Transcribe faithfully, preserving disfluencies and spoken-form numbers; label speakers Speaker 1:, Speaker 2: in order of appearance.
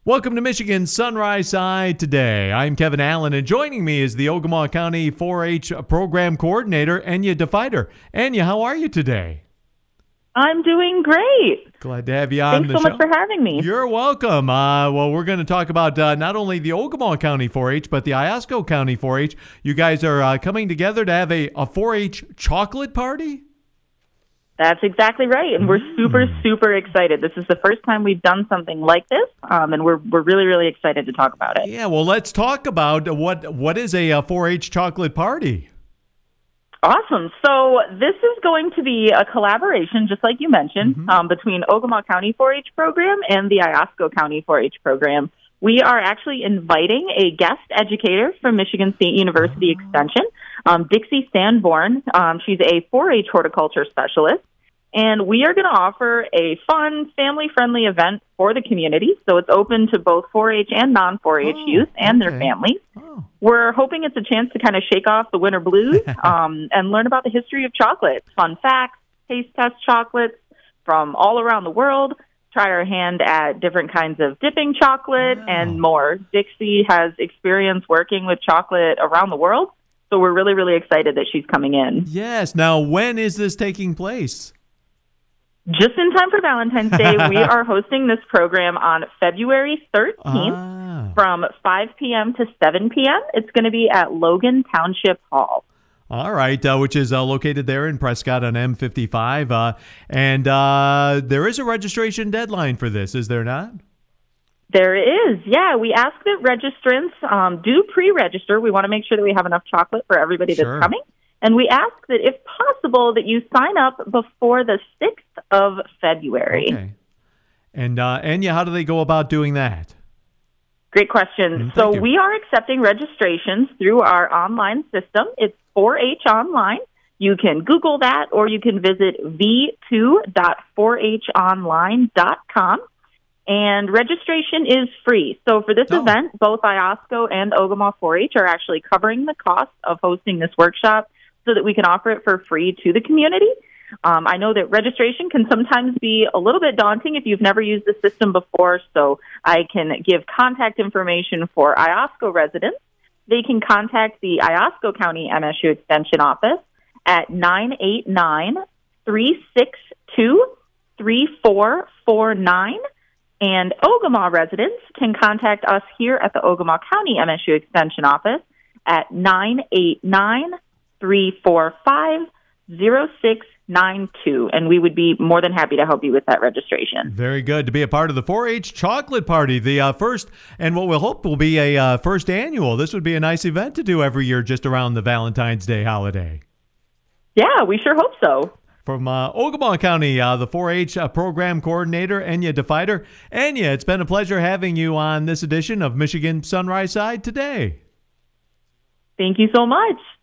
Speaker 1: Welcome to Michigan Sunrise Side today. I'm Kevin Allen, and joining me is the Ogemaw County four H Program Coordinator, Enya DeFider. Enya, how are you today?
Speaker 2: I'm doing great.
Speaker 1: Glad to have you on
Speaker 2: Thanks
Speaker 1: the
Speaker 2: so
Speaker 1: show.
Speaker 2: much for having me.
Speaker 1: You're welcome. Uh, well, we're going to talk about uh, not only the Ogemaw County four H, but the Iosco County four H. You guys are uh, coming together to have a, a four H chocolate party?
Speaker 2: That's exactly right, and we're super, super excited. This is the first time we've done something like this, um, and we're we're really, really excited to talk about it.
Speaker 1: Yeah, well, let's talk about what what is a, a four H chocolate party.
Speaker 2: Awesome. So this is going to be a collaboration, just like you mentioned, mm-hmm. um, between Ogemaw County four H program and the Iosco County four H program. We are actually inviting a guest educator from Michigan State University oh. Extension, um, Dixie Sanborn. Um, she's a four H horticulture specialist, and we are going to offer a fun, family-friendly event for the community. So it's open to both four H and non four H oh, youth and okay. their families. Oh. We're hoping it's a chance to kind of shake off the winter blues um, and learn about the history of chocolate, fun facts, taste test chocolates from all around the world, try our hand at different kinds of dipping chocolate wow. and more. Dixie has experience working with chocolate around the world, so we're really, really excited that she's coming in.
Speaker 1: Yes. Now, when is this taking place?
Speaker 2: Just in time for Valentine's Day. We are hosting this program on February thirteenth ah. from five p.m. to seven p.m. It's going to be at Logan Township Hall.
Speaker 1: All right, uh, which is uh, located there in Prescott on M fifty-five. Uh, and uh, there is a registration deadline for this, is there not?
Speaker 2: There is, yeah. We ask that registrants um, do pre-register. We want to make sure that we have enough chocolate for everybody
Speaker 1: sure.
Speaker 2: that's coming. And we ask that, if possible, that you sign up before the sixth of February.
Speaker 1: Okay. And, uh, Enya, how do they go about doing that?
Speaker 2: Great question.
Speaker 1: Mm,
Speaker 2: so
Speaker 1: you.
Speaker 2: we are accepting registrations through our online system. It's four H Online. You can Google that, or you can visit v two dot four h online dot com. And registration is free. So for this oh. event, both Iosco and Ogemaw four H are actually covering the cost of hosting this workshop so that we can offer it for free to the community. Um, I know that registration can sometimes be a little bit daunting if you've never used the system before, so I can give contact information for Iosco residents. They can contact the Iosco County M S U Extension Office at nine eight nine, three six two, three four four nine. And Ogemaw residents can contact us here at the Ogemaw County M S U Extension Office at nine eight nine, three four five, zero six nine two, and we would be more than happy to help you with that registration.
Speaker 1: Very good. To be a part of the four H Chocolate Party, the uh, first, and what we'll hope will be a uh, first annual. This would be a nice event to do every year just around the Valentine's Day holiday.
Speaker 2: Yeah, we sure hope so.
Speaker 1: From uh, Ogemaw County, uh, the four H uh, Program Coordinator, Enya DeFider. Enya, it's been a pleasure having you on this edition of Michigan Sunrise Side today.
Speaker 2: Thank you so much.